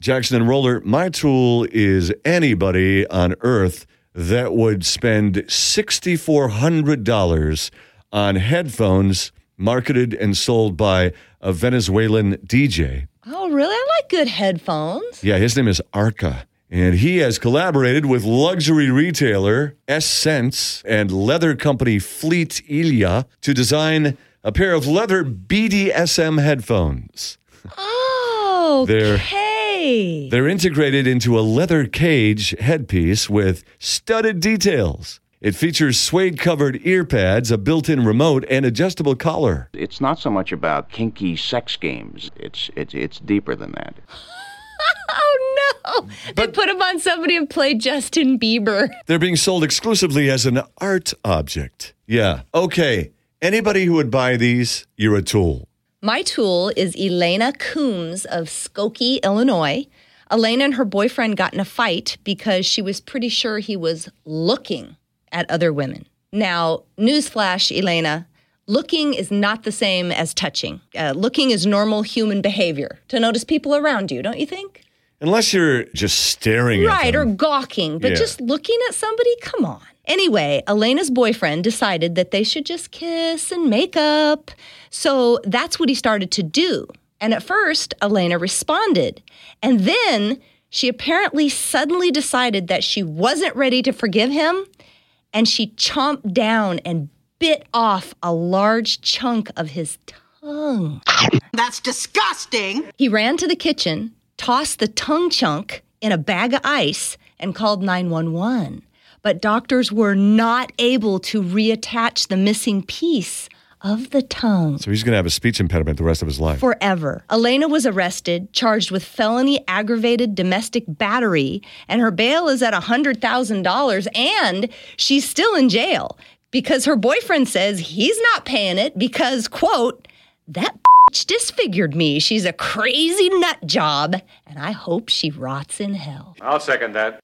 Jackson and Roller, my tool is anybody on earth that would spend $6,400 on headphones marketed and sold by a Venezuelan DJ. Oh, really? I like good headphones. Yeah, his name is Arca. And he has collaborated with luxury retailer Essence and leather company Fleet Ilia to design a pair of leather BDSM headphones. Oh, okay. They're integrated into a leather cage headpiece with studded details. It features suede-covered ear pads, a built-in remote, and adjustable collar. It's not so much about kinky sex games. It's deeper than that. Oh, no. They put them on somebody and play Justin Bieber. They're being sold exclusively as an art object. Yeah. Okay. Anybody who would buy these, you're a tool. My tool is Elena Coombs of Skokie, Illinois. Elena and her boyfriend got in a fight because she was pretty sure he was looking at other women. Now, newsflash, Elena, looking is not the same as touching. Looking is normal human behavior to notice people around you, don't you think? Unless you're just staring at them. Right, or gawking, but just looking at somebody, come on. Anyway, Elena's boyfriend decided that they should just kiss and make up. So that's what he started to do. And at first, Elena responded. And then she apparently suddenly decided that she wasn't ready to forgive him. And she chomped down and bit off a large chunk of his tongue. That's disgusting. He ran to the kitchen, tossed the tongue chunk in a bag of ice, and called 911. But doctors were not able to reattach the missing piece of the tongue. So he's going to have a speech impediment the rest of his life. Forever. Elena was arrested, charged with felony aggravated domestic battery, and her bail is at $100,000, and she's still in jail because her boyfriend says he's not paying it because, quote, that bitch disfigured me. She's a crazy nut job, and I hope she rots in hell. I'll second that.